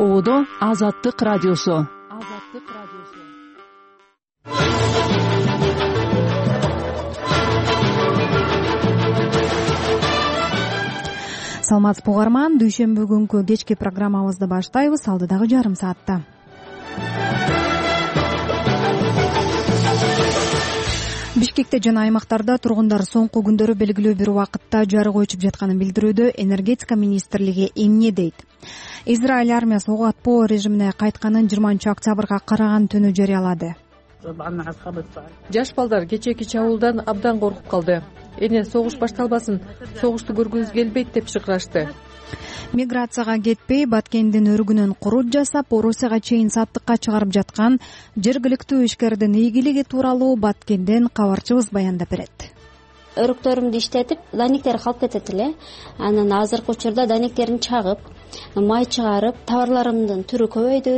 Оодо Азаттык радиосу. Саламатсызбы угарман, дүйшөмбү күнкү кечки программабызды баштайбыз. Алдыдагы жарым саатта Бишкекте жана аймактарда тургундар соңку күндөрү белгилүү бир убакытта жарык өчүп жатканын билдирүүдө энергетика министрлиги эмне дейт? Израиль армиясы ок атпоо режимине кайтканын 20 октябрга караган түнү жарыялады. Жаш балдар кечээки чабуулдан абдан коркуп калды. Эне согуш башталбасын, согушту көргүбүз келбейт деп шыкырашты. Миграцияга кетпей, Баткендин өргүнөн курут жасап, Орусияга чейин саттыкка чыгарып жаткан жергиликтүү ишкердин ийгилиги тууралуу Баткенден кабарчыбыз баяндап берет. Өрүктөрүмдү иштетип, данектер калып кетет эле. Анан азыркы учурда данектерин чагып, май чыгарып, товарларымдын түрү көбөйдү.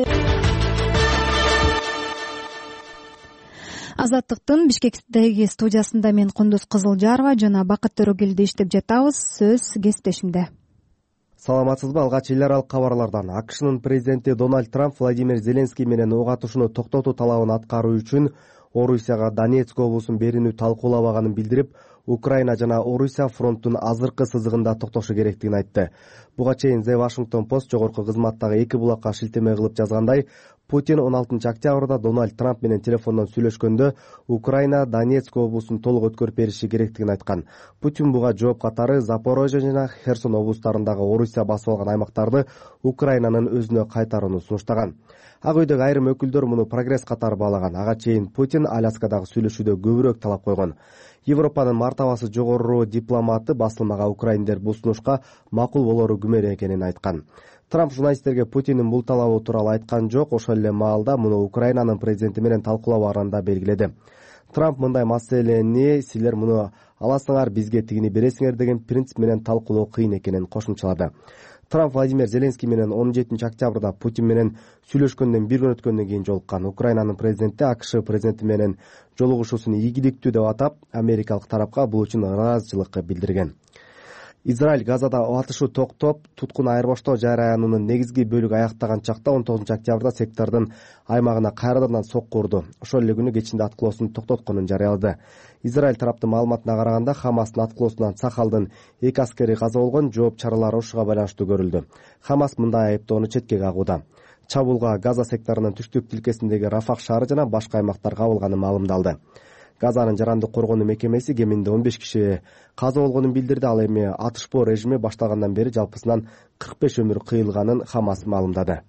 Азаттыктын Бишкектеги студиясында мен Кундуз Кызылжарова жана Бакыт Төрөгелди иштеп жатабыз. Сөз кесиптешимде. Саламатсызбы? Алгач эл аралык кабарлардан. АКШнын президенти Дональд Трамп Владимир Зеленский менен ок атышууну токтотуу талабын аткаруу үчүн Орусияга Донецк облусун берүүнү талкуулабаганын билдирип, Украина жана Орусия фронттун азыркы сызыгында токтошу керектигин айтты. Буга чейин The Washington Post жогорку кызматтагы эки булакка шилтеме кылып жазгандай, Путин 16 октябрда Дональд Трамп менен телефондон сүйлөшкөндө Украина Донецк облусун толук өткөрүп бериши керектигин айткан. Путин буга жооп катары Запорожье жана Херсон облустарындагы Орусия басып алган аймактарды Украинанын өзүнө кайтарууну сунуштаган. Ак үйдөгү айрым өкүлдөр муну прогресс катары баалаган. Ага чейин Путин Аляскадагы сүйлөшүүдө көбүрөөк талап койгон. Европанын мартабасы жогору дипломаты басылмага украиндер бул сунушка макул болору күмөн экенин айткан. Трамп журналисттерге Путиндин бул талабы тууралуу айткан жок, ошол эле маалда муну Украинанын президенти менен талкуулоо барысында белгиледи. Трамп мындай маселени силер муну аласыңар, бизге тигини бересиңер деген принцип менен талкуулоо кыйын экенин кошумчалады. Трамп Владимир Зеленский менен 17 октябрда Путин менен сүйлөшкөндөн бир күн өткөндөн кийин жолуккан. Украинанын президенти АКШ президенти менен жолугушуусун ийгиликтүү деп атап, америкалык тарапка бул үчүн ыраазычылык билдирген. Израиль Газада атышуу токтоп, туткун айырбаштоо жарыянуунун негизги бөлүгү аяктаган чакта 19 октябрда сектордун аймагына кайрадан сокку урду. Ошол эле күнү кечинде аткылоосун токтотконун жарыялады. Израиль тараптын маалыматына караганда, Хамастын аткылоосунан Сахалдын 2 аскери каза болгон, жооп чаралары ушуга байланыштуу көрүлдү. Хамас мындай айыптоону четке кагууда. Чабуулга Газа секторунун түштүк тилкесиндеги Рафах шаары жана башка аймактар кабылганы маалымдалды. Газанын жарандык коргонуу мекемеси кеминде 15 киши каза болгонун билдирди. Ал эми атышпоо режими башталгандан бери жалпысынан 45 өмүр кыйылганын Хамас маалымдады.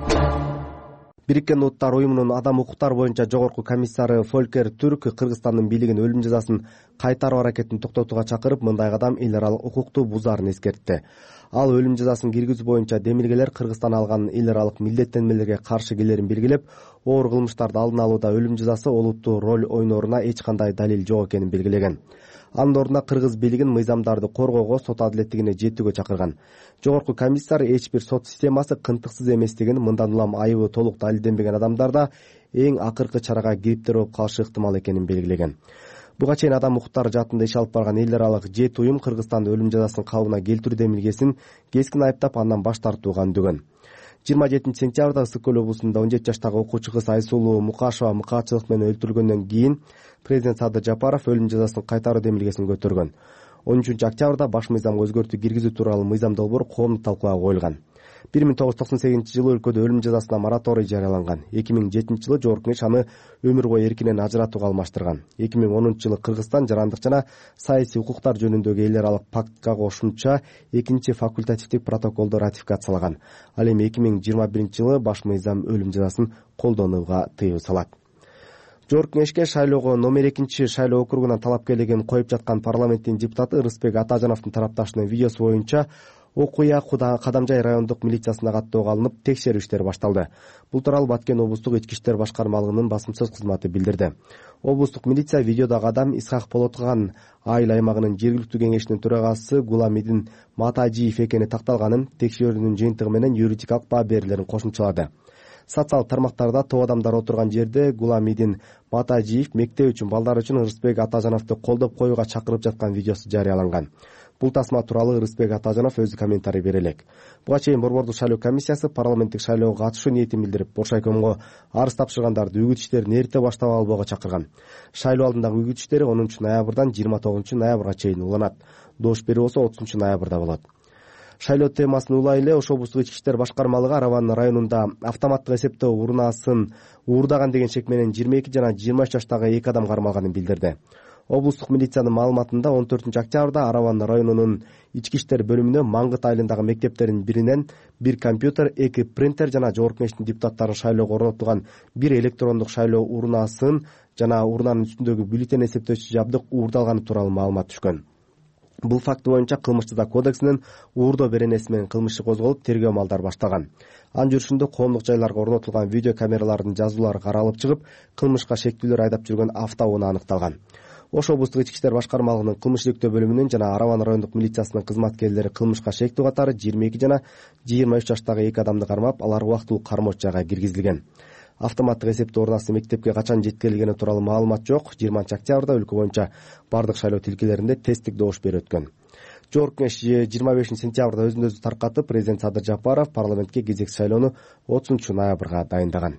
Бириккен Улуттар уюмунун адам укуктары боюнча жогорку комиссары Фолькер Түрк Кыргызстандын бийлигин өлүм жазасын кайтаруу аракетин токтотууга чакырып, мындай кадам эл аралык укукту бузаарын эскертти. Ал өлүм жазасын киргизүү боюнча демилгелер Кыргызстан алган эл аралык милдеттенмелерге каршы келерин белгилеп, оор кылмыштарды алдын алууда өлүм жазасы олуттуу роль ойнооруна эч кандай далил жок экенин белгилеген. Анын ордуна кыргыз бийлигин мыйзамдарды коргоого, сот адилеттигине жетүүгө чакырган. Жогорку комиссар эч бир сот системасы кынтыксыз эместигин, мындан улам айыбы толук далилденбеген адамдарда эң акыркы чарага кириптер болуп калышы ыктымал экенин белгилеген. Буга чейин адам укуктары жаатында иш алып барган эл аралык 7 уюм Кыргызстанда өлүм жазасын калыбына келтирүү демилгесин кескин айыптап, андан баш тартууга үндөгөн. 27 сентябрда Ысык Көл облусунда 17 жаштагы окуучу кыз Айсулуу Мукашева мыкаатчылык менен өлтүрүлгөндөн кийин президент Садыр Жапаров өлүм жазасын кайтаруу демилгесин көтөргөн. 13 октябрда баш мыйзамга өзгөртүү киргизүү тууралуу мыйзам долбоор коомдук талкууга коюлган. 1998-жылы өлкөдө өлүм жазасына мораторий жарыяланган. 2007-жылы Жогорку Кеңеш аны өмүр бою эркинен ажыратууга алмаштырган. 2010-жылы Кыргызстан жарандык жана саясий укуктар жөнүндөгү эл аралык пактка кошумча 2 факультативдик протоколду ратификациялаган. Ал эми 2021-жылы баш мыйзам өлүм жазасын колдонууга тыюу салат. Жогорку Кеңешке шайлоого номер 2 шайлоо округунан талапкерлигин коюп жаткан парламенттин депутаты Ырысбек Атажановдун тарапташынын видеосу боюнча окуя Кадамжай райондук милициясына каттоого алынып, текшерүү иштери башталды. Бул тууралуу Баткен облустук ички иштер башкармалыгынын басымсыз кызматы билдирди. Облустук милиция видеодагы адам Исхак Болотган айыл аймагынын жергиликтүү кеңешинин төрагасы Гуламидин Матажиев экени такталганын, текшерүүнүн жыйынтыгы менен юридикалык баа берилерин кошумчалады. Социалдык тармактарда топ адамдар отурган жерде Гуламидин Матажиев мектеп үчүн балдар үчүн Ырысбек Атажановду колдоп коюуга чакырып жаткан видеосу жарыяланган. Бул тасма тууралуу Ырысбек Атажанов өзү комментарий бере элек. Буга чейин Борбордук шайлоо комиссиясы парламенттик шайлоого катышуу ниетин билдирип, Боршайкомго арыз тапшыргандарды үгүт иштерин эрте баштап албоого чакырган. Шайлоо алдындагы үгүт иштери 10-ноябрдан 29-ноябрга чейин уланат. Доош берүү болсо 30-ноябрда болот. Шайлоо темасын улай эле Ош облустук ички иштер башкармалыгы Араван районунда автоматтык эсептөө урнаасын уурдаган деген шек менен 22 жана 23 жаштагы 2 адам кармалганын билдирди. Облустук милициянын маалыматында 14-октябрда Араван районунун ички иштер бөлүмүнө Маңгыт айылындагы мектептердин биринен 1 компьютер, 2 принтер жана Жогорку Кеңештин депутаттарын шайлоого орнотулган 1 электрондук шайлоо урнаасын жана урнанын үстүндөгү бюллетень эсептөөчү жабдык уурдалганы тууралуу маалымат түшкөн. Бул факт боюнча Кылмыш жаза кодексинин уурдоо беренеси менен кылмыш иши козголуп, тергөө малдары башталган. Анын жүрүшүндө коомдук жайларга орнотулган видео камералардын жазуулары каралып чыгып, кылмышка шектүүлөр айдап жүргөн автоунаа аныкталган. Ош облустук ички иштер башкармалыгынын кылмыш иликтөө бөлүмүнүн жана Араван райондук милициясынын кызматкерлери кылмышка шектүү катары 22 жана 23 жаштагы 2 адамды кармап, алар убактылуу кармоочу жайга киргизилген. Автоматтык эсептөө урнасы мектепке качан жеткирилгени тууралуу маалымат жок. 20-октябрда өлкө боюнча бардык шайлоо тилкелеринде тесттик доош берүү өткөн. Жогорку Кеңеш 25-сентябрда өзүн өзү таркатып, президент Садыр Жапаров парламентке кезектүү шайлоону 30-ноябрга дайындаган.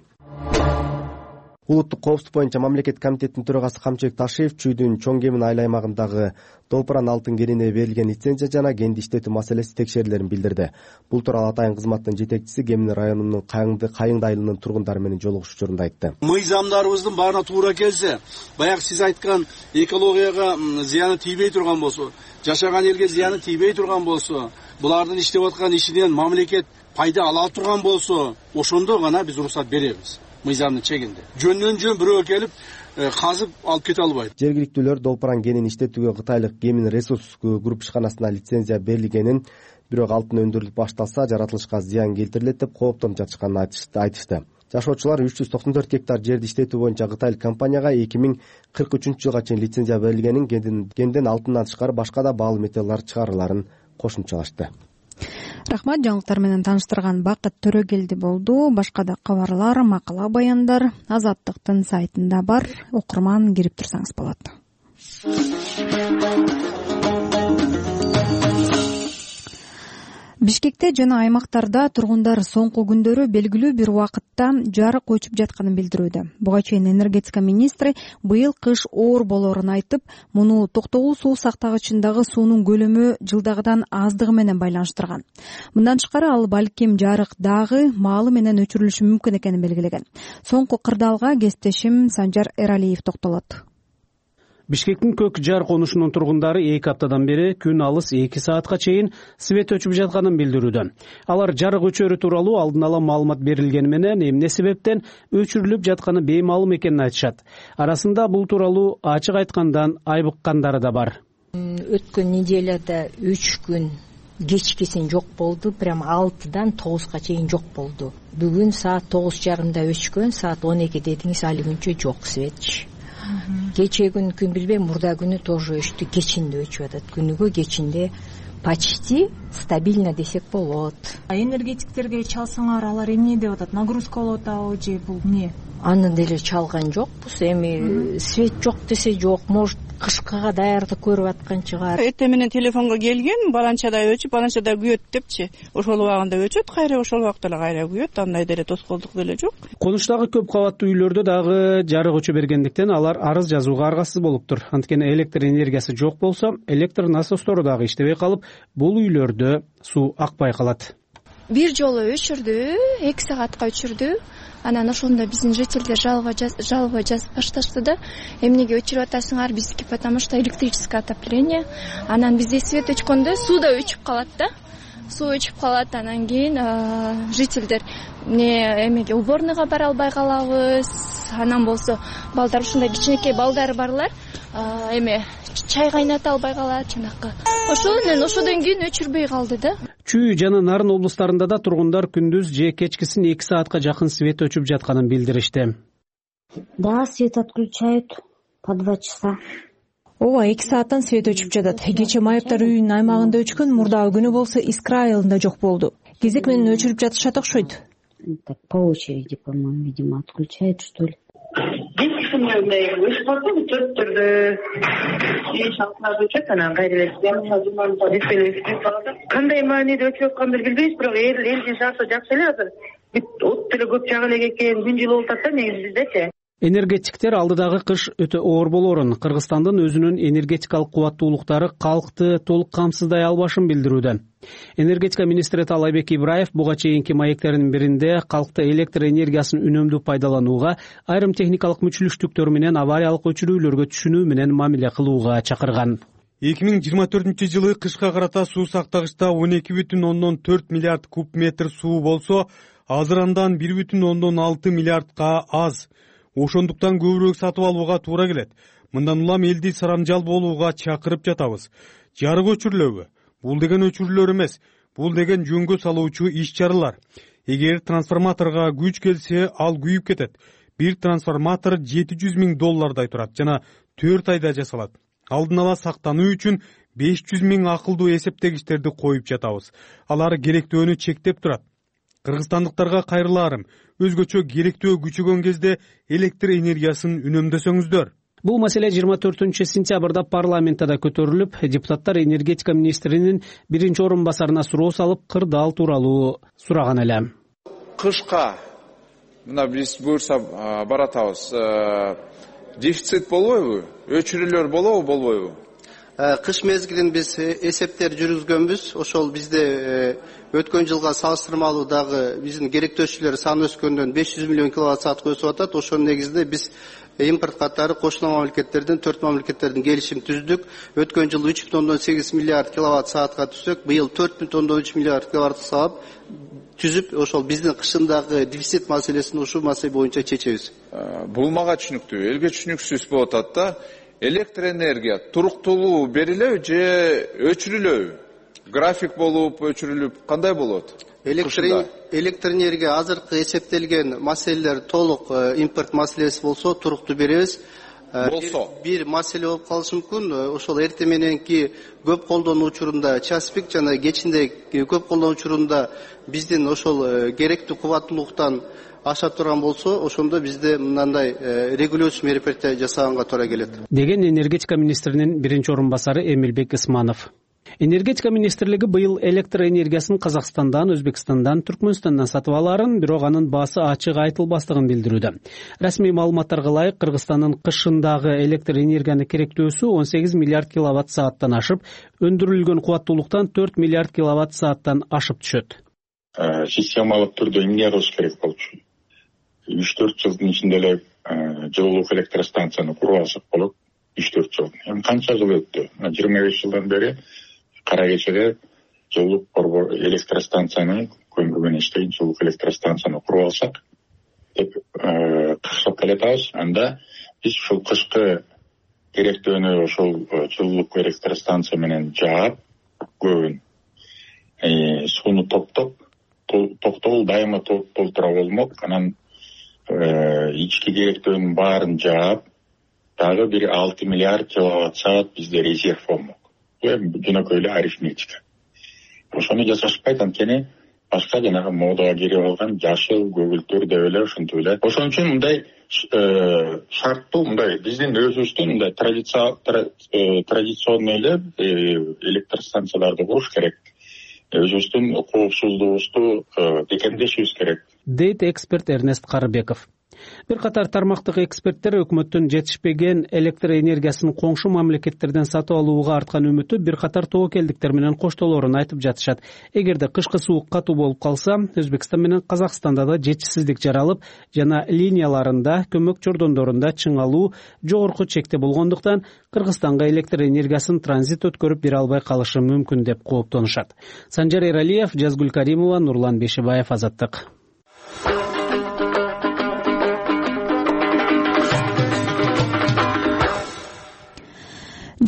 Улуттук коопсуздук боюнча мамлекет комитетинин төрагасы Камчыбек Ташиев Чүйдүн Чоң Кемин айыл аймагындагы Долпуран алтын кенине берилген лицензия жана кенди иштетүү маселеси текшерилерин билдирди. Бул тууралуу Атайын кызматтын жетекчиси Кемин районунун Кайыңды айылынын тургундары менен жолугушуу учурунда айтты. Мыйзамдарыбыздын баарына туура келсе, баягы сиз айткан экологияга зыяны тийбей турган болсо, жашаган элге зыяны тийбей турган болсо, булардын иштеп аткан ишинен мамлекет пайда ала турган болсо, ошондо гана биз уруксат беребиз. Мыйзамдын чегинде. Жөндөн жөн бирөө келип казып алып кете албайт. Жергиликтүүлөр Долпуран кенин иштетүүгө Кытайлык Кемин ресурс групп ишканасына лицензия берилгенин, бирок алтын өндүрүлүп башталса жаратылышка зыян келтирилет деп кооптонуп жатышканын айтышты. Жашоочулар 394 гектар жерди иштетүү боюнча Кытайлык компанияга 2043-жылга чейин лицензия берилгенин, кенден алтындан тышкары башка да баалуу металлдар чыгарыларын кошумчалашты. Рахмат, жаңылыктар менен тааныштырган Бакыт Төрөгелди болду. Башка да кабарлар, макала, баяндар Азаттыктын сайтында бар. Окурман кирип турсаңыз болот. Бишкекте жана аймактарда тургундар соңку күндөрү белгилүү бир убакытта жарык өчүп жатканын билдирүүдө. Буга чейин энергетика министри быйыл кыш оор болорун айтып, муну токтогул суу сактагычындагы суунун көлөмү жылдагыдан аздыгы менен байланыштырган. Мындан тышкары ал балким жарык дагы маалы менен өчүрүлүшү мүмкүн экенин белгилеген. Соңку кырдаалга кесиптешим Санжар Эралиев токтолот. Бишкектин көк жар конушунун тургундары 2 аптадан бери күн алыс 2 саатка чейин свет өчүп жатканын билдирүүдө. Алар жарык өчөрү тууралуу алдын ала маалымат берилгени менен эмне себептен өчүрүлүп жатканы беймаалым экенин айтышат. Арасында бул тууралуу ачык айткандан айбыккандары да бар. Өткөн неделяда 3 күн кечкисин жок болду, прям 6-дан 9-га чейин жок болду. Бүгүн саат 9:30 өчкөн, саат 12 дедиңиз, али күнчө жок свет. Кече күн билбейм, мурда күнү тоже өчтү, кечинде өчүп атат. Күнүгө кечинде почти стабильно десек болот. Энергетиктерге чалсаңар, алар эмне деп атат? Нагрузка болуп атабы же бул эмне? Аны деле чалган жокпуз. Эми свет жок десе жок, может кышкыга даярдык көрүп аткан чыгар. Эртең менен телефонго келген, баланчада өчүп, баланчада күйөт депчи. Ошол убагында өчөт, кайра ошол убакта эле кайра күйөт. Андай деле тоскоолдук деле жок. Конуштагы көп кабаттуу үйлөрдө дагы жарык өчө бергендиктен алар арыз жазууга аргасыз болуптур. Анткени электр энергиясы жок болсо, электр насостору дагы иштебей калып, бул үйлөрдө суу акпай калат. Бир жолу өчүрдү, 2 саатка өчүрдү. Анан ошондо биздин жителдер жалоба жазып башташты да. Эмнеге өчүрүп атасыңар? Биздики потому что электрическое отопление. Анан бизде свет өчкөндө суу да өчүп калат да. Суу өчүп калат, анан кийин жителдер эмеге уборныйга бара албай калабыз. Анан болсо балдар, ушундай кичинекей балдары барлар, чай кайната албай калат жанакы. Ошодон кийин өчүрбөй калды да. Чүй жана Нарын облустарында да тургундар күндүз же кечкисин 2 саатка жакын свет өчүп жатканын билдиришти. Да, свет отключают по 2 часа. Ооба, 2 сааттан свет өчүп жатат. Кече Майыптар үйүнүн аймагында өчкөн, мурдагы күнү болсо Искра айылында жок болду. Кезек менен өчүрүп жатышат окшойт. Так по очереди, по-моему, видимо, отключают, что ли. машина мындай өсүп баратпайбы төрт түрдө шалкаларды өчөт анан кайра кандай мааниде өчүп атканын билбейбиз, бирок элдин шарты жакшы эле азыр. От деле көп жаган экен, күн жылуу болуп атат да негизи биздечи. Энергетиктер алдыдагы кыш өтө оор болоорун, Кыргызстандын өзүнүн энергетикалык кубаттуулуктары калкты толук камсыздай албашын билдирүүдө. Энергетика министри Таалайбек Ибраев буга чейинки маектеринин биринде калкты электр энергиясын үнөмдүү пайдаланууга, айрым техникалык мүчүлүштүктөр менен авариялык өчүрүүлөргө түшүнүү менен мамиле кылууга чакырган. 2024-жылы кышка карата суу сактагычта 12,4 миллиард куб метр суу болсо, азыр андан 1,6 миллиардка аз. Ошондуктан көбүрөөк сатып алууга туура келет. Мындан улам элди сарамжал болууга чакырып жатабыз. Жарык өчүрүлөбү? Бул деген өчүрүүлөр эмес. Бул деген жөнгө салуучу иш-чаралар. Эгер трансформаторго күч келсе, ал күйүп кетет. Бир трансформатор $700 000 турат жана 4 айда жасалат. Алдын ала сактануу үчүн 500 000 акылдуу эсептегичтерди коюп жатабыз. Алар керектөөнү чектеп турат. Кыргызстандыктарга кайрылаарым, өзгөчө керектөө күчөгөн кезде электр энергиясын үнөмдөсөңүздөр. Бул маселе 24 сентябрда парламентте да көтөрүлүп, депутаттар энергетика министринин биринчи орун басарына суроо салып, кырдаал тууралуу сураган эле. Кышка мына биз буюрса баратабыз. Дефицит болбойбу? Өчүрүүлөр болобу, болбойбу? Кыш мезгилин биз эсептер жүргүзгөнбүз. Ошол бизде өткөн жылга салыштырмалуу дагы биздин керектөөчүлөр саны өскөндөн 500 миллион киловатт саат өсүп атат. Ошонун негизинде биз импорт катары кошуна мамлекеттердин 4 мамлекеттердин келишим түздүк. Өткөн жылы 3,8 миллиард киловатт саатка түзсөк, быйыл 4,3 миллиард киловатт саат түзүп, ошол биздин кышындагы дефицит маселесин ушул маселе боюнча чечебиз. Бул мага түшүнүктүү, элге түшүнүксүз болуп атат да. Электр энергия туруктуулуу берилеби же өчүрүлөбү? График болуп, өчүрүлүп, кандай болот? Электр энергия азыркы эсептелген маселелер толук импорт маселеси болсо, туруктуу беребиз. Бир маселе болуп калышы мүмкүн. Ошол эртең мененки көп колдонуу учурунда час пик жана кечинде көп колдонуу учурунда биздин ошол керектүү кубаттуулуктан аша турган болсо, ошондо бизде мындай регулирующий мероприятие жасаганга туура келет. Деген энергетика министринин биринчи орун басары Эмилбек Исманов. Энергетика министрлиги быйыл электр энергиясын Казакстандан, Өзбекстандан, Түркмөнстандан сатып аларын, бирок анын баасы ачык айтылбастыгын билдирүүдө. Расмий маалыматтарга ылайык, Кыргызстандын кышындагы электр энергияны керектөөсү 18 миллиард киловатт сааттан ашып, өндүрүлгөн кубаттуулуктан 4 миллиард киловатт сааттан ашып түшөт. Системалык түрдө эмне кылыш керек болчу? 3-4 жылдын ичинде эле жылуулук электростанцияны куруп алсак болот. 3-4 жыл. Эми канча жыл өттү? 25 жылдан бери кара кечеде жылуулук электростанцияны көмүр менен иштейт жылуулук электростанцияны куруп алсак деп кышып келатабыз. Анда биз ушул кышкы керектөөнү ошол жылуулук электростанция менен жаап, көбүн сууну токтол дайыма толтура болмок. Анан ички керектөөнүн баарын жаап, дагы бир 6 миллиард киловатт саат бизде резерв болмок. Жөнөкөй эле арифметика. Ошону жасашпайт, анткени башка жанагы модага кирип алган жашыл көгүлтөр деп эле ошентип эле. Ошон үчүн мындай шарттуу, мындай биздин өзүбүздүн мындай традиционный эле электростанцияларды куруш керек. Өзүбүздүн коопсуздугубузду бекемдешибиз керек, дейт эксперт Эрнест Карыбеков. Бир катар тармактык эксперттер өкмөттүн жетишпеген электр энергиясын коңшу мамлекеттерден сатып алууга арткан үмүтү бир катар тобокелдиктер менен коштолоорун айтып жатышат. Эгерде кышкы суук катуу болуп калса, Өзбекстан менен Казакстанда да жетишсиздик жаралып, жана линияларында, көмөк чордондорунда чыңалуу жогорку чекте болгондуктан Кыргызстанга электр энергиясын транзит өткөрүп бере албай калышы мүмкүн деп кооптонушат. Санжар Эралиев, Жазгүл Каримова, Нурлан Бешибаев, Азаттык.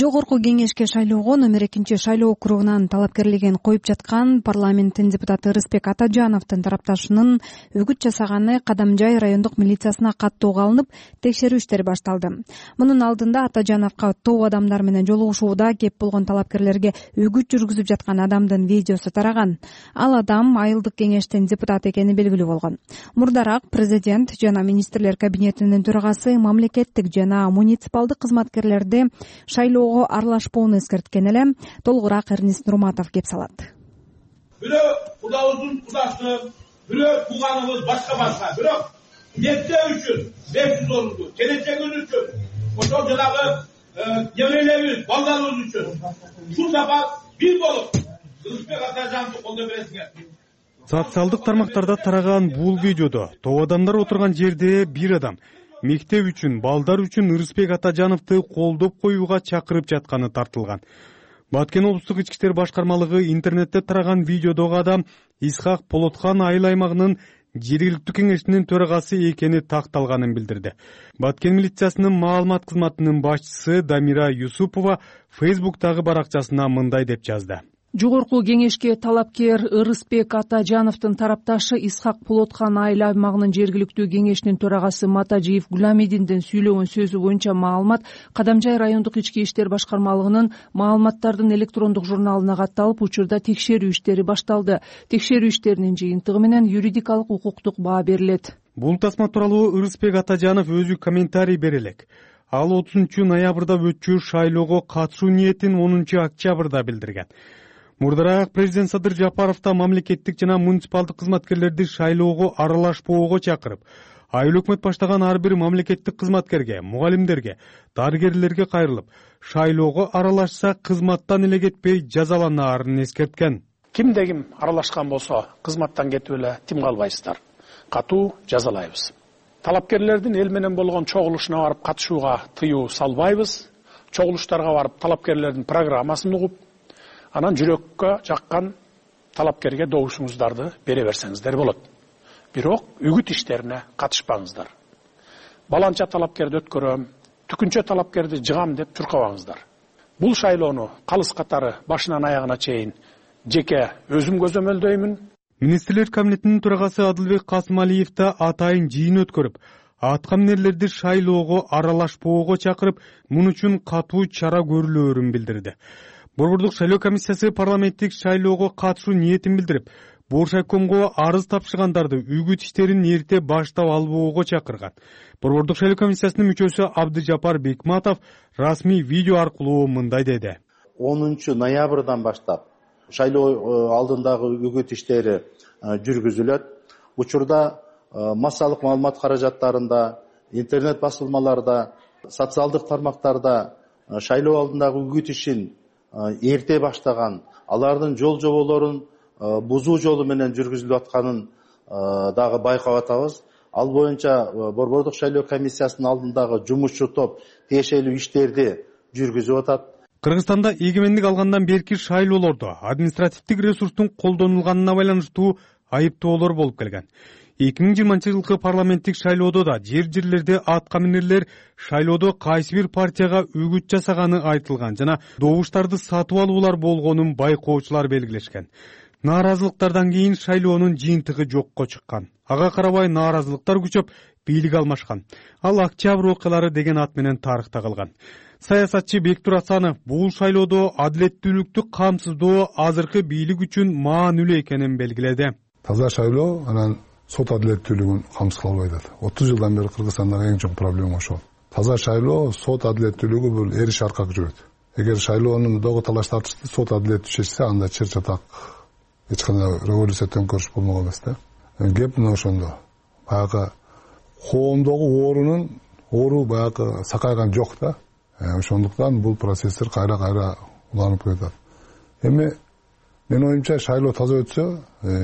Жогорку кеңешке шайлоого номер 2 округунан талапкерлигин коюп жаткан парламенттин депутаты Ырысбек Атажановдун тарапташынын үгүт жасаганы Кадамжай райондук милициясына каттоого алынып, текшерүү иштери башталды. Мунун алдында Атажановго тоо адамдар менен жолугушууда кеп болгон талапкерлерге үгүт жүргүзүп жаткан адамдын видеосу тараган. Ал адам айылдык кеңештин депутаты экени белгилүү болгон. Мурдараак президент жана министрлер кабинетинин төрагасы мамлекеттик жана муниципалдык кызматкерлерди шайлоого аралашпоону эскерткен эле. Толугураак Эрнист Нурматов кеп салат. Бирөө кудабыздын кудасы, бирөө тууганыбыз башка, бирок эмне үчүн 500 орунду, келечегибиз үчүн, ошол жанагы неберелерибиз, балдарыбыз үчүн ушул сапар бир болуп Ырысбек Атажановду колдой бересиңер. Социалдык тармактарда тараган бул видеодо тоо адамдар отурган жерде бир адам мектеп үчүн, балдар үчүн Ырысбек Атажановду колдоп коюуга чакырып жатканы тартылган. Баткен облустук ички иштер башкармалыгы интернетте тараган видеодогу адам Исхак Полотхан айыл аймагынын жергиликтүү кеңешинин төрагасы экени такталганын билдирди. Баткен милициясынын маалымат кызматынын башчысы Дамира Юсупова Фейсбуктагы баракчасына мындай деп жазды. Жогорку кеңешке талапкер Ырысбек Атажановдун тарапташы Исхак Полотхан айыл аймагынын жергиликтүү кеңешинин төрагасы Матажиев Гуламидиндин сүйлөгөн сөзү боюнча маалымат Кадамжай райондук ички иштер башкармалыгынын маалыматтардын электрондук журналына катталып, учурда текшерүү иштери башталды. Текшерүү иштеринин жыйынтыгы менен юридикалык укуктук баа берилет. Бул тасма тууралуу Ырысбек Атажанов өзү комментарий бере элек. Ал 30 ноябрда өтчү шайлоого катышуу ниетин 10 октябрда билдирген. Мурдараак президент Садыр Жапаров да мамлекеттик жана муниципалдык кызматкерлерди шайлоого аралашпоого чакырып, айыл өкмөт баштаган ар бир мамлекеттик кызматкерге, мугалимдерге, дарыгерлерге кайрылып, шайлоого аралашса кызматтан эле кетпей жазаланаарын эскерткен. Кимде ким аралашкан болсо, кызматтан кетип эле тим калбайсыздар. Катуу жазалайбыз. Талапкерлердин эл менен болгон чогулушуна барып катышууга тыюу салбайбыз. Чогулуштарга барып талапкерлердин программасын угуп, анан жүрөккө жаккан талапкерге добушуңуздарды бере берсеңиздер болот. Бирок үгүт иштерине катышпаңыздар. Баланча талапкерди өткөрөм, түкүнчө талапкерди жыгам деп чуркабаңыздар. Бул шайлоону калыс катары башынан аягына чейин жеке өзүм көзөмөлдөймүн. Министрлер кабинетинин төрагасы Адылбек Касымалиев да атайын жыйын өткөрүп, аткаминерлерди шайлоого аралашпоого чакырып, мун үчүн катуу чара көрүлөөрүн билдирди. Борбордук шайлоо комиссиясы парламенттик шайлоого катышуу ниетин билдирип, Боршайкомго арыз тапшыргандарды үгүт иштерин эрте баштап албоого чакырган. Борбордук шайлоо комиссиясынын мүчөсү Абдыжапар Бекматов расмий видео аркылуу мындай деди. 10 ноябрдан баштап шайлоо алдындагы үгүт иштери жүргүзүлөт. Учурда массалык маалымат каражаттарында, интернет басылмаларда, социалдык тармактарда шайлоо алдындагы үгүт ишин эрте баштаган, алардын жол жоболорун бузуу жолу менен жүргүзүлүп атканын дагы байкап атабыз. Ал боюнча Борбордук шайлоо комиссиясынын алдындагы жумушчу топ тиешелүү иштерди жүргүзүп атат. Кыргызстанда эгемендик алгандан берки шайлоолордо административдик ресурстун колдонулганына байланыштуу айыптоолор болуп келген. 2020 жылкы парламенттик шайлоодо да жерлерде аткаминерлер шайлоодо кайсы бир партияга үгүт жасаганы айтылган жана добуштарды сатып алуулар болгонун байкоочулар белгилешкен. Нааразылыктардан кийин шайлоонун жыйынтыгы жокко чыккан. Ага карабай нааразылыктар күчөп, бийлик алмашкан. Ал октябрь окуялары деген ат менен тарыхта калган. Саясатчы Бектур Асанов бул шайлоодо адилеттүүлүктү камсыздоо азыркы бийлик үчүн маанилүү экенин белгиледи. Таза шайлоо анан сот адилеттүүлүгүн камсыздалбай атат. 30 жылдан бери Кыргызстандагы эң чоң проблема ошол. Таза шайлоо, сот адилеттүүлүгү бул эриш аркак жүрөт. Эгер шайлоонун догу талаш тартышты сот адилеттүү чечсе, анда чыр чатак эч кандай революция төңкөрүш болмок эмес да. Кеп мына ошондо. Баягы коомдогу оору баягы сакайган жок да. Ошондуктан бул процесстер кайра уланып кетет. Эми мен оюмча шайлоо таза өтсө,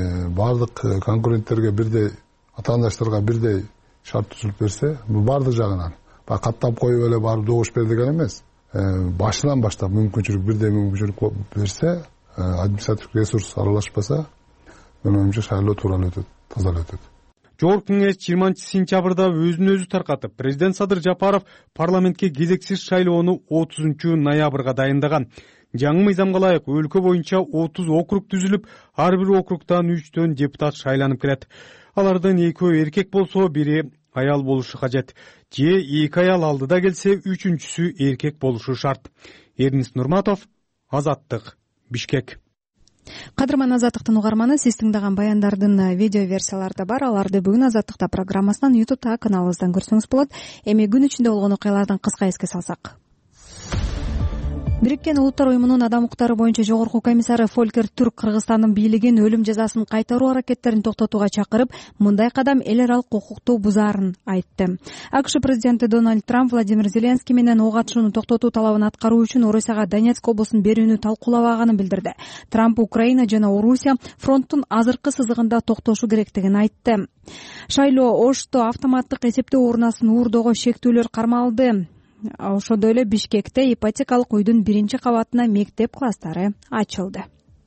бардык конкуренттерге бирдей, атаандаштарга бирдей шарт түзүлүп берсе, бул бардык жагынан. Баягы каттап коюп эле барып добуш бер деген эмес. Башынан баштап бирдей мүмкүнчүлүк берсе, административдик ресурс аралашпаса, мен оюмча шайлоо туура өтөт, таза өтөт. Жогорку кеңеш 20-сентябрда өзүн өзү таркатып, президент Садыр Жапаров парламентке кезексиз шайлоону 30-ноябрга дайындаган. Жаңы мыйзамга ылайык өлкө боюнча 30 округ түзүлүп, ар бир округтан 3 депутат шайланып келет. Алардын 2 эркек болсо, бири аял болушу кажет. Же 2 аял алдыда келсе, 3-чүсү эркек болушу шарт. Эрнис Нурматов, Азаттык, Бишкек. Кадырман Азаттыктын угарманы, сиз тыңдаган баяндардын видео версиялары да бар. Аларды бүгүн Азаттыкта программасынан YouTube'та каналыбыздан көрсөңүз болот. Эми күн ичинде болгон окуялардан кыска эске салсак. Бириккен Улуттар уюмунун адам укуктары боюнча жогорку комиссары Фолькер Түрк Кыргызстандын бийлигин өлүм жазасын кайтаруу аракеттерин токтотууга чакырып, мындай кадам эл аралык укукту бузаарын айтты. АКШ президенти Дональд Трамп Владимир Зеленский менен ок атышууну токтотуу талабын аткаруу үчүн Орусияга Донецк облусун берүүнү талкуулабаганын билдирди. Трамп Украина жана Орусия фронттун азыркы сызыгында токтошу керектигин айтты. Шайлоо Ошто автоматтык эсептөө урнасын уурдоого шектүүлөр кармалды. Ошондой эле Бишкекте ипотекалык үйдүн 1-кабатына мектеп класстары ачылды.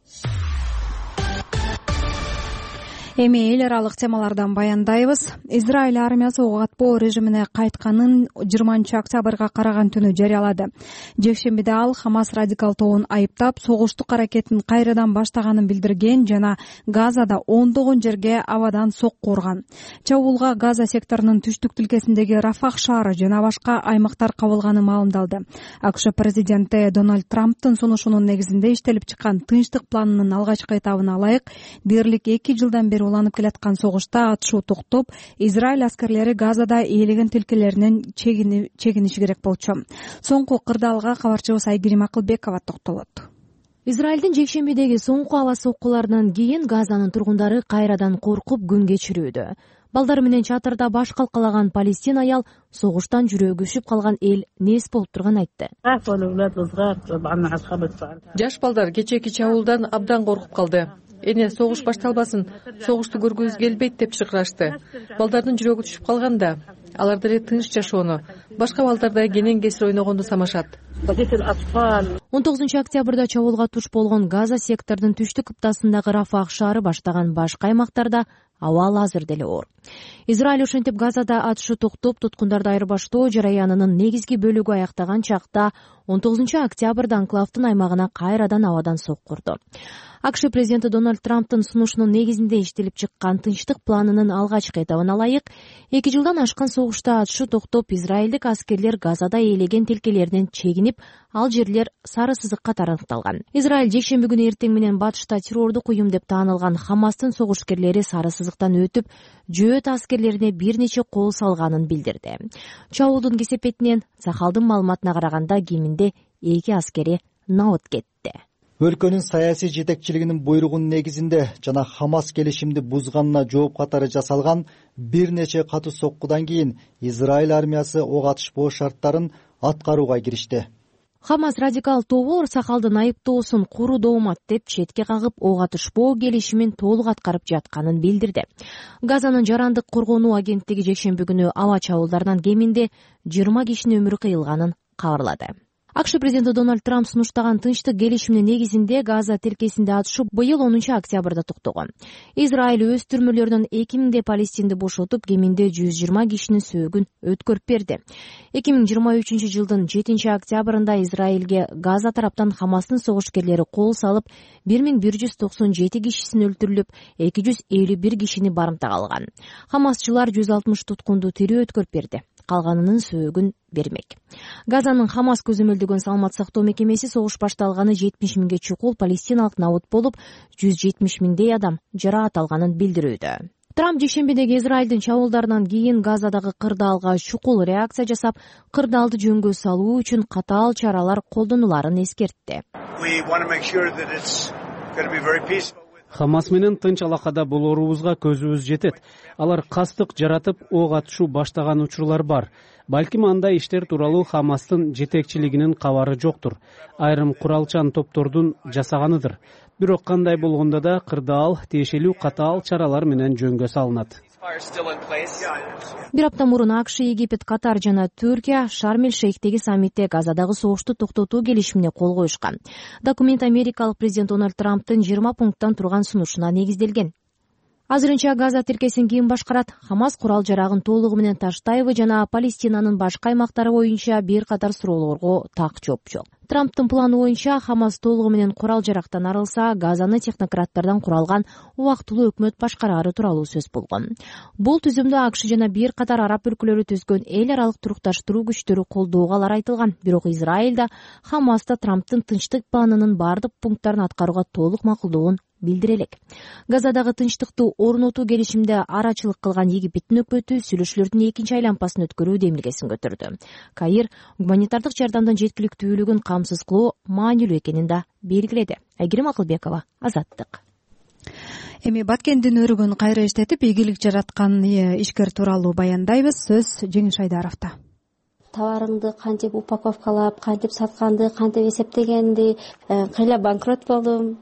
Эми эл аралык темалардан баяндайбыз. Израиль армиясы ок атпоо режимине кайтканын 20-октябрга караган түнү жарыялады. Жекшембиде ал Хамас радикал тобун айыптап, согуштук аракетин кайрадан баштаганын билдирген жана Газада ондогон жерге абадан сокку урган. Чабуулга Газа секторунун түштүк тилкесиндеги Рафах шаары жана башка аймактар кабылганы маалымдалды. АКШ президенти Дональд Трамптын сунушунун негизинде иштелип чыккан тынчтык планынын алгачкы этабына ылайык, дээрлик 2 жылдан бери уланып келаткан согушта атышуу токтоп, Израиль аскерлери Газада ээлеген тилкелеринен чегиниши керек болчу. Соңку кырдаалга кабарчыбыз Айгерим Акылбекова токтолот. Израилдин жекшембидеги соңку аба соккуларынан кийин Газанын тургундары кайрадан коркуп күн кечирүүдө. Балдары менен чатырда баш калкалаган палестин аял согуштан жүрөгү үшүп калган эл нес болуп турган айтты. Жаш балдар кечээки чабуулдан абдан коркуп калды. Эне согуш башталбасын, согушту көргүбүз келбейт деп чыркырашты. Балдардын жүрөгү түшүп калганда, алар деле тынч жашоону, башка балдардай кенен кесир ойногонду самашат. 19 октябрда чабуулга туш болгон Газа сектордун түштүк кыптасындагы Рафах шаары баштаган башка аймактарда абал азыр деле оор. Израиль ошентип Газада атышы токтоп, туткундарды айырбаштоо жараянынын негизги бөлүгү аяктаган чакта 19 октябрда анклавдын аймагына кайрадан абадан сокку урду. АКШ президенти Дональд Трамптын сунушунун негизинде иштелип чыккан тынчтык планынын алгачкы этабына ылайык, 2 жылдан ашкан согушта атышы токтоп, израилдик аскерлер Газада ээлеген тилкелеринен чегинип, ал жерлер сары сызыкка тармакталган. Израиль жекшемби күнү эртең менен батышта террордук уюм деп таанылган Хамастын согушкерлери сары сызыктан өтүп, жөөт аскерлерине бир нече кол салганын билдирди. Чабуулдун кесепетинен Сахалдын маалыматына караганда кеминде 2 аскери набыт кетти. Өлкөнүн саясий жетекчилигинин буйругунун негизинде жана Хамас келишимди бузганына жооп катары жасалган бир нече катуу соккудан кийин Израиль армиясы ок атышпоо шарттарын аткарууга киришти. Хамас радикал тобу Сахалдын айыптоосун куру доомат деп четке кагып, ок атышпоо келишимин толук аткарып жатканын билдирди. Газанын жарандык коргонуу агенттиги жекшемби күнү аба чабуулдарынан кеминде 20 кишинин өмүрү кыйылганын кабарлады. АКШ президенти Дональд Трамп сунуштаган тынчтык келишиминин негизинде Газа тилкесинде атышуу быйыл 10 октябрда токтогон. Израиль өз түрмөлөрүнөн 2000 палестинди бошотуп, кеминде 120 кишинин сөөгүн өткөрүп берди. 2023 жылдын 7 октябрында Израилге Газа тараптан Хамастын согушкерлери кол салып, 1197 кишисин өлтүрүлүп, 251 кишини барымтага алган. Хамасчылар 160 туткунду тирүү өткөрүп берди. Калганынын сөөгүн бермек. Газанын Хамас көзөмөлдөгөн саламат сактоо мекемеси согуш башталганы 70 миңге чукул палестиналык набыт болуп, 170 миңдей адам жараат алганын билдирүүдө. Трамп жекшембидеги Израилдин чабуулдарынан кийин Газадагы кырдаалга чукул реакция жасап, кырдаалды жөнгө салуу үчүн катаал чаралар колдонуларын эскертти. Хамас менен тынч алакада болоорубузга көзүбүз жетет. Алар кастык жаратып, ок атышуу баштаган учурлар бар. Балким андай иштер тууралуу Хамастын жетекчилигинин кабары жоктур. Айрым куралчан топтордун жасаганыдыр. Бирок кандай болгондо да кырдаал тиешелүү катаал чаралар менен жөнгө салынат. Бир апта мурун АКШ, Египет, Катар жана Түркия Шарм-эль-Шейхтеги саммитте Газадагы согушту токтотуу келишимине кол коюшкан. Документ америкалык президент Дональд Трамптын 20 пункттан турган сунушуна негизделген. Азырынча Газа тилкесин ким башкарат? Хамас курал жарагын толугу менен таштайбы жана Палестинанын башка аймактары боюнча бир катар суроолорго так жооп жок. Трамптын планы боюнча Хамас толугу менен курал жарактан арылса, Газаны технократтардан куралган убактылуу өкмөт башкарары тууралуу сөз болгон. Бул түзүмдү АКШ жана бир катар араб өлкөлөрү түзгөн эл аралык турукташтыруу күчтөрү колдоого алар айтылган. Бирок Израиль да Хамас да Трамптын тынчтык планынын бардык пункттарын аткарууга толук макулдугун билдире элек. Газадагы тынчтыкты орнотуу келишимде арачылык кылган Египеттин өкмөтү сүйлөшүүлөрдүн экинчи айланпасын өткөрүү демилгесин көтөрдү. Каир гуманитардык жардамдын жеткиликтүүлүгүн камсыз кылуу маанилүү экенин да белгиледи. Айгерим Акылбекова, Азаттык. Эми Баткендин өрүгүн кайра иштетип, ийгилик жараткан ишкер тууралуу баяндайбыз. Сөз Жеңиш Айдаровдо. Товарыңды кантип упаковкалап, кантип сатканды, кантип эсептегенди, кыйла банкрот болдум,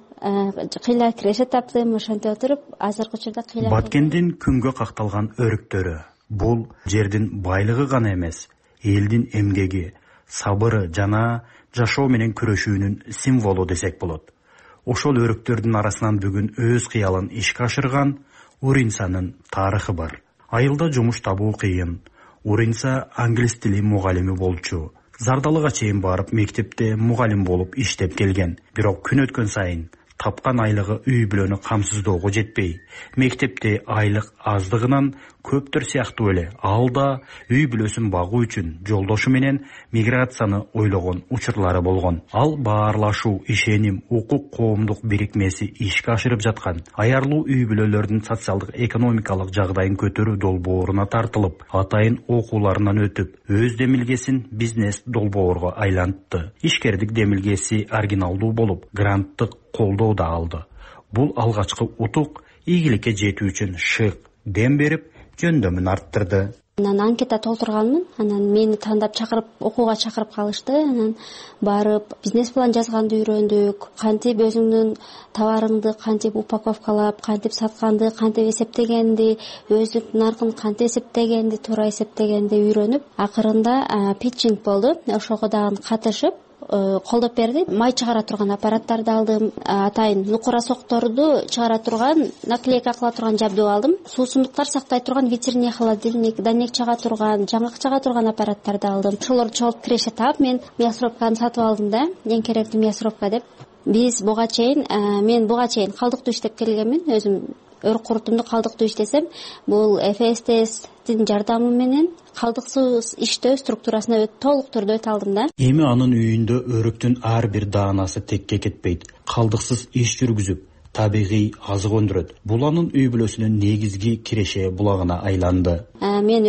кыйла киреше таптым, ошентип отуруп, азыркы учурда кыйла. Баткендин күнгө какталган өрүктөрү бул жердин байлыгы гана эмес, элдин эмгеги, сабыры жана жашоо менен күрөшүүнүн символу десек болот. Ошол өрүктөрдүн арасынан бүгүн өз кыялын ишке ашырган Уринсанын тарыхы бар. Айылда жумуш табуу кыйын. Уринса англис тили мугалими болчу. Зардалыга чейин барып мектепте мугалим болуп иштеп келген. Бирок күн өткөн сайын тапкан айлыгы үй бүлөнү камсыздоого жетпей, мектепте айлык аздыгынан көптөр сыяктуу эле ал да үй бүлөсүн багуу үчүн жолдошу менен миграцияны ойлогон учурлары болгон. Ал баарлашуу, ишеним, укук коомдук бирикмеси ишке ашырып жаткан аярлуу үй бүлөлөрдүн социалдык экономикалык жагдайын көтөрүү долбооруна тартылып, атайын окууларынан өтүп, өз демилгесин бизнес долбоорго айлантты. Ишкердик демилгеси оригиналдуу болуп, гранттык колдоо да алды. Бул алгачкы утук ийгиликке жетүү үчүн шык дем берип, жөндөмүн арттырды. Анан анкета толтурганмын, анан мени тандап чакырып, окууга чакырып калышты. Анан барып бизнес план жазганды үйрөндүк. Кантип өзүңдүн товарыңды кантип упаковкалап, кантип сатканды, кантип эсептегенди, өзүң наркын кантип эсептегенди, туура эсептегенди үйрөнүп, акырында питчинг болду. Ошого дагы катышып колдоп берди. Май чыгара турган аппараттарды алдым, атайын нукура сокторду чыгара турган, наклейка кыла турган жабдуу алдым. Суусундуктар сактай турган витринный холодильник, данек чага турган, жаңгак чага турган аппараттарды алдым. Ошолорду чогулуп киреше таап, мен мясорубканы сатып алдым да, эң керектүү мясорубка деп. Биз буга чейин, мен буга чейин калдыктуу иштеп келгенмин, өзүм өрүк курутумду калдыктуу иштесем, бул ФСТСтин жардамы менен калдыксыз иштөө структурасына толук түрдө өтө алдым да. Эми анын үйүндө өрүктүн ар бир даанасы текке кетпейт. Калдыксыз иш жүргүзүп, табигый азык өндүрөт. Бул анын үй бүлөсүнүн негизги киреше булагына айланды. Мен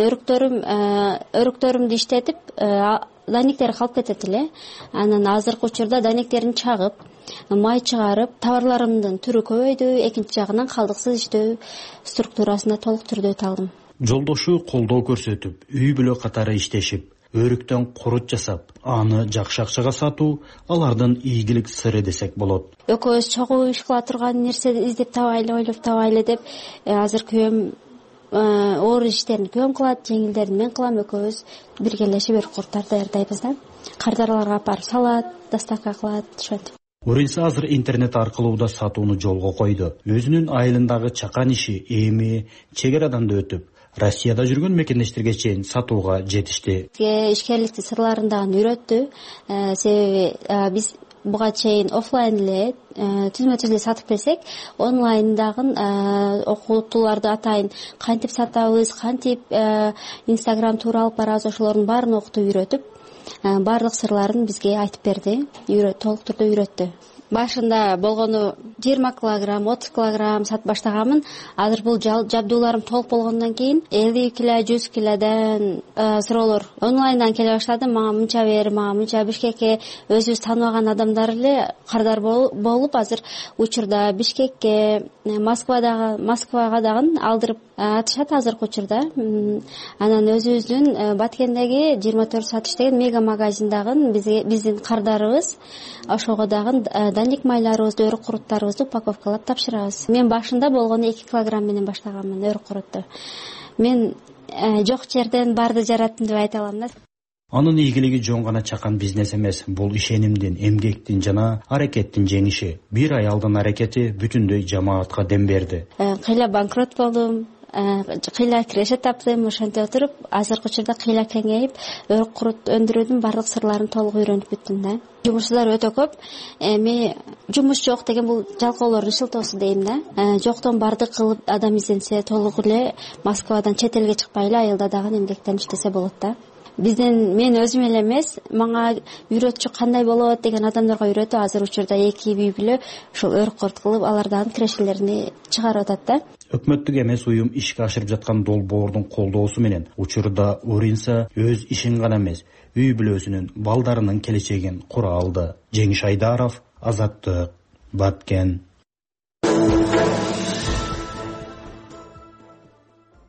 өрүктөрүмдү иштетип, данектери калып кетет эле. Анан азыркы учурда данектерин чагып, май чыгарып, товарларымдын түрү көбөйдү. Экинчи жагынан калдыксыз иштөө структурасына толук түрдө өтө алдым. Жолдошу колдоо көрсөтүп, үй бүлө катары иштешип, өрүктөн курут жасап, аны жакшы акчага сатуу алардын ийгилик сыры десек болот. Экөөбүз чогуу иш кыла турган нерсе издеп табайлы, ойлоп табайлы деп, азыр күйөөм оор иштерин күйөөм кылат, жеңилдерин мен кылам, экөөбүз биргелешип өрүк куруттарды даярдайбыз да. Кардарларга апарып салат, доставка кылат, ошентип. Уринса азыр интернет аркылуу да сатууну жолго койду. Өзүнүн айылындагы чакан иши эми чек арадан да өтүп, Россияда жүргөн мекендештерге чейин сатууга жетишти. Ишкерликтин сырларын дагы үйрөттү. Себеби биз буга чейин офлайн эле түзмө-түз эле сатып келсек, онлайндагы окутууларды атайын кантип сатабыз, кантип Instagram туура алып барабыз, ошолордун баарын окутуп үйрөтүп, баардык сырларын бизге айтып берди, толук түрдө үйрөттү. Башында болгону 20 килограмм, 30 килограмм сатып баштаганмын. Азыр бул жабдууларым толук болгондон кийин 50 кило, 100 килодон суроолор онлайндан келе баштады. Мага мынча бер, мага мынча. Бишкекке өзүбүз тааныбаган адамдар эле кардар болуп, азыр учурда Бишкекке, Москвага дагы алдырып атышат азыркы учурда. Анан өзүбүздүн Баткендеги 24 саат иштеген мега магазиндагы биздин кардарыбыз, ошого дагы даник майларыбызды, өрүк куруттарыбызды упаковкалап тапшырабыз. Мен башында болгону 2 килограмм менен баштаганмын өрүк курутtu. Мен жок жерден барды жараттым деп айта алам да. Анын ийгилиги жон гана чакан бизнес эмес, бул ишенимдин, эмгектин жана аракеттин жеңиши. Бир аялдын аракети бүтүндөй жамаатка дем берди. Кыйла банкрот болдум, кыйла киреше таптым, ошентип отуруп азыркы учурда кыйла кеңейип, өрүк курут өндүрүүдүн бардык сырларын толук үйрөнүп бүттүм да. Жумушчулар өтө көп. Эми жумуш жок деген бул жалкоолордун шылтоосу дейм да. Жоктон барды кылып адам изденсе, толук эле Москвадан чет элге чыкпай эле айылда дагы эмгектенип иштесе болот да. Мен өзүм эле эмес, мага үйрөтчү кандай болот деген адамдарга үйрөтүп, азыр учурда 2 үй бүлө ушул өрүк курут кылып, алардагы кирешелерин чыгарып атат да. Өкмөттүк эмес уюм ишке ашырып жаткан долбоордун колдоосу менен учурда Уринса өз ишин гана эмес, үй бүлөсүнүн, балдарынын келечегин кура алды. Жеңиш Айдаров, Азаттык, Баткен.